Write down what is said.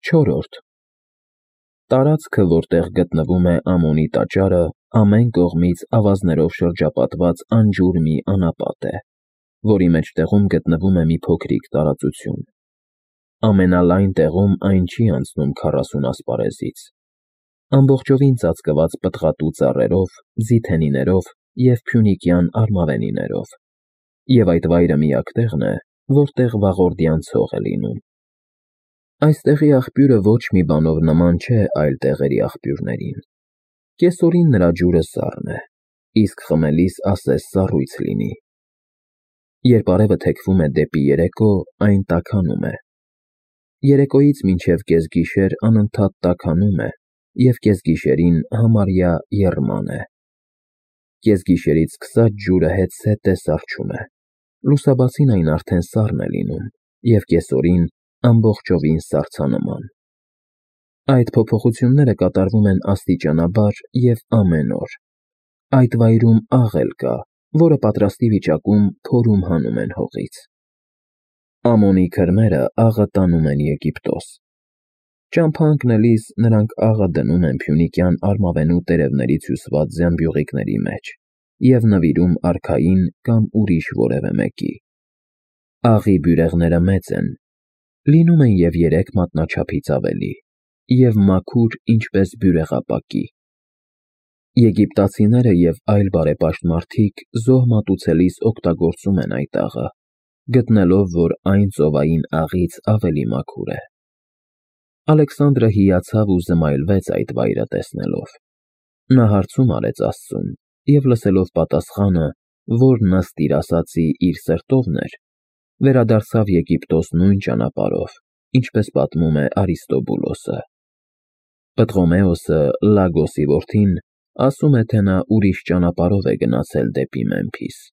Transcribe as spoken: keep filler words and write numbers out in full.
Չորրորդ Տարածքը, որտեղ գտնվում է Ամոնի տաճարը, ամեն կողմից ավազներով շրջապատված անջուր մի անապատ է, որի մեջտեղում գտնվում է մի փոքրիկ տարածություն։ Ամենալայն տեղում այն չի անցնում քառասուն ասպարեզից, ամբողջովին ծածկված պտղատու ծառերով, զիթենիներով և փյունիկյան արմավենիներով, և այդ վայրը միակ տեղն է, որտեղ վաղորդյան ցող է լինում։ Այստեղի աղբյուրը ոչ մի բանով նման չէ այլ տեղերի աղբյուրներին։ Կեսօրին նրա ջուրը սառն է, իսկ խմելիս ասես սառույց լինի։ Երբ արևը թեքվում է դեպի երեկո, այն տաքանում է։ Երեկոյից մինչև կեսգիշեր անընդհատ տաքանում է և կեսգիշերին համարյա եռման է։ Կեսգիշերից սկսած ջուրը հետզհետե սառչում է, լուսաբացին այն արդեն սառն է լինում և կեսօրին ամբողջովին սառցանման։ Այդ փոփոխությունները կատարվում են աստիճանաբար և ամեն օր։ Այդ վայրում աղ էլ կա, որը պատրաստի վիճակում փորում հանում են հողից։ Ամոնի քրմերը աղը տանում են Եգիպտոս։ Ճամփա ընկնելիս նրանք աղը դնում են փյունիկյան արմավենու տերևներից հյուսված զամբյուղիկների մեջ և նվիրում արքային կամ ուրիշ որևէ մեկի։ Աղի բյուրեղները մեծ են, լինում են և երեք մատնաչափից ավելի, և մաքուր, ինչպես բյուրեղապակի։ Եգիպտացիները և այլ բարեպաշտ մարդիկ զոհ մատուցելիս օգտագործում են այդ աղը, գտնելով, որ այն ծովային աղից ավելի մաքուր է։ Ալեքսանդրը հիացավ ու զմայլվեց այդ վայրը տեսնելով։ Նա հարցում արեց աստծուն և լսելով պատասխանը, որն ըստ իր ասածի իր սրտովն էր, վերադարձավ Եգիպտոս նույն ճանապարհով, ինչպես պատմում է Արիստոբուլոսը։ Պտղոմեոսը, Լագոսի որդին, ասում է, թե նա ուրիշ ճանապարհով է գնացել դեպի Մեմփիս։